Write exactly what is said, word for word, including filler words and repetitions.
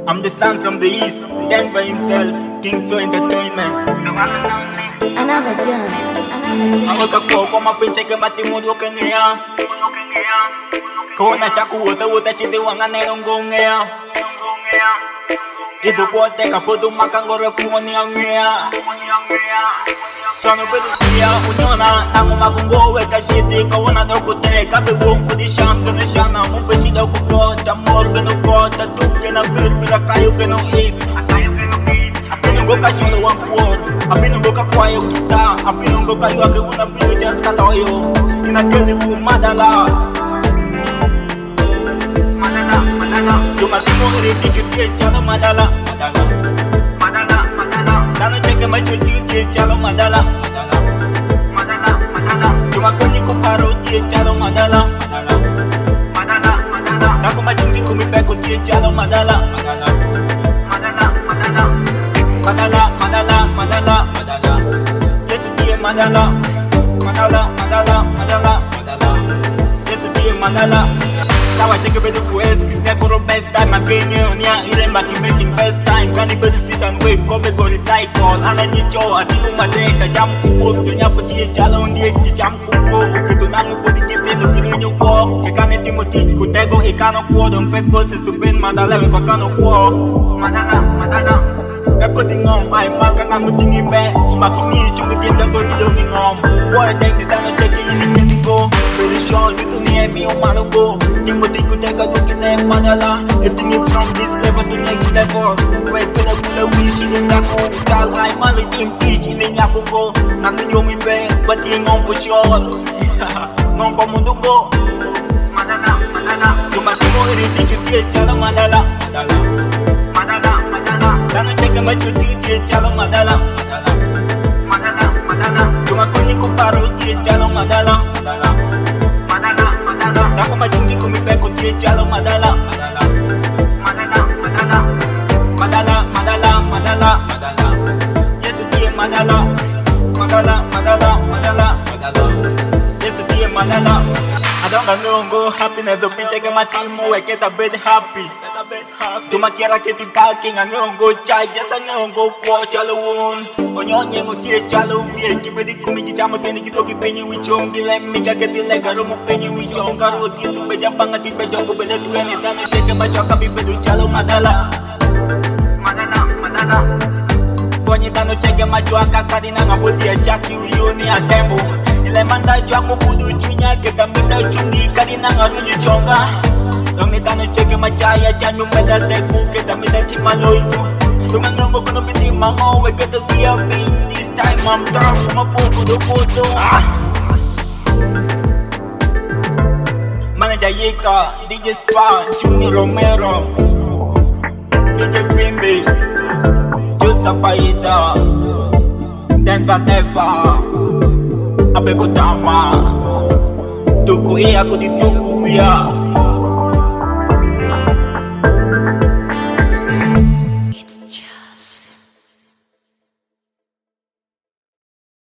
I'm the son from the east, Denver himself, King Flow Entertainment. Another just, another just. Ako kako kwa mapinche ke matimudu kengea. Kona chaku wota wota chidi wanga nerongongea. Idu kote kapudu makangoro kumoni angea. Sono pedusia unyona nangu makungo weka shiti kawana dokute kabe wonku di sham gana shana mupe chida kuprota morgano kota duke na birbira kayo gano eat apinungo ka shono wankuor apinungo ka kwayo kita apinungo ka yuake una biru just kaloyo tina keni wu madala madala madala Yuma timo iriti kutie chalo madala madala madala madala Tano cheke machuti tie chalo madala madala madala madala Yuma koni kuparo tie chalo madala madala madala madala Tako majungi kumipeko tie chalo madala madala madala madala Madala madala madala madala Yesu tie madala madala madala madala madala Yesu tie madala Now I take a better quest, cause they're for the best time. I can't hear on ya, it ain't back in making best time. Can't even sit and wait, come back on the cycle. And I need you, I do my day, I jump to walk, to ya put your chalo on the edge, jump to walk. Okay, to nango put it in the green you walk. I can't Timothy, could take go, it can't quad on fake bosses to bend Madala, we can't walk. Madala, Madala. Kaya pwedeng ngom, ay malkang ang mutingin be Makinis yung itim na gold bidong ngom Wala tayong nitano siya kinikitin ko Pero siya, dito ni Emi yung malo ko Timothy ko teka yung kinem madala Everything from this level to next level Wait, pwede ko lawish, ininda ko Kalay, mali team teach, ininya ko ko Nangin yung imbe, pati ngom po siya Ngom pa mundo ko Madala, madala Sumati mo iritik yung tiye, chalo madala Madala Madala, madala Tano cheke machuti tie chalo madala Madala Madala, madala Cuma kuni kuparo tie chalo madala Madala Madala, madala Tako majungi kumipeko tie chalo madala Madala Madala, madala Madala, madala, madala Madala Yesu tie madala Madala, madala, madala Madala Yesu tie madala I don't know go happiness of pinche que matimo we get a bit happy Tuma kiera que ti parking ang go chai just ang go po chalo won Onyo nye mo tie chalo mi ki bedi kumi ki chamo teni ki toki penyi wi chong ki le mi ka ke ti le garo mo penyi wi chong garo ti su be jamba ngati be jongo be de tu ni dane se ke ba choka bi bedu chalo madala Madala madala Fonyi dano cheke majua kakadina ngabodi ya chaki wioni ya tembo Ile manda chwangu kudu chunya ke kamita chungi kadina ngarunyu chonga Dong ni dano cheke machaya chanyu meda teku ke damita timaloiku Dunga ngongo kono biti mango we get to be a bean This time I'm tough from a poco do poto Manager Yeka, D J Spa, Junior Romero D J Bimbi Joseph Paita Denver Never Abe ko tama Tuku iya ko di tuku iya